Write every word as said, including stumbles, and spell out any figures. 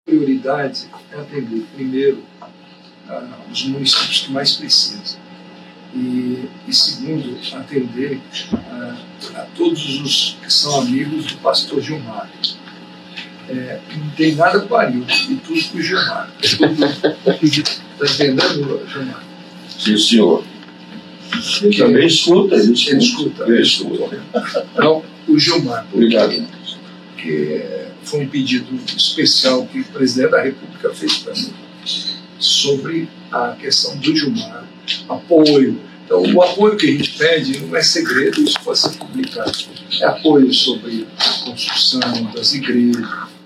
prioridade é atender, primeiro, uh, os municípios que mais precisam. E, e segundo, atender uh, a todos os que são amigos do pastor Gilmar. É, não tem nada com o Arilton, e tudo com o Gilmar. Está entendendo, Gilmar? Sim, senhor. Ele também escuta, ele escuta. Ele escuta. Ele escuta. Então, o Gilmar, Obrigado. que foi um pedido especial que o presidente da República fez para mim, sobre a questão do Gilmar, apoio. Então, o apoio que a gente pede não é segredo, isso pode ser publicado. É apoio sobre a construção das igrejas,